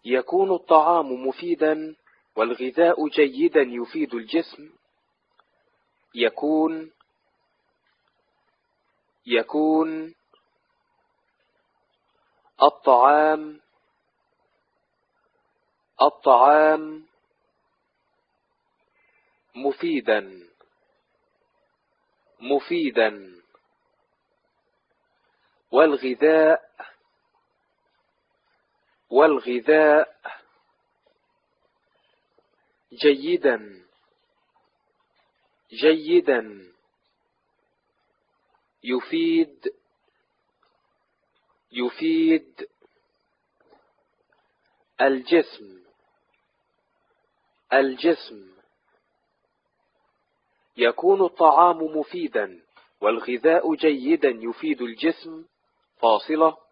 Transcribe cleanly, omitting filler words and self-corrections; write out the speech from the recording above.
يكون الطعام مفيدا والغذاء جيدا يفيد الجسم. يكون الطعام مفيدا والغذاء جيدا يفيد الجسم. يكون الطعام مفيدا والغذاء جيدا يفيد الجسم، فاصلة،